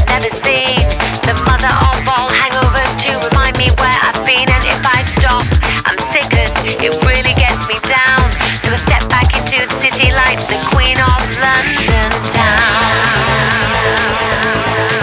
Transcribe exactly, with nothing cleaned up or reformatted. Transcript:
never seen. The mother of all hangovers to remind me where I've been. And if I stop, I'm sickened, it really gets me down.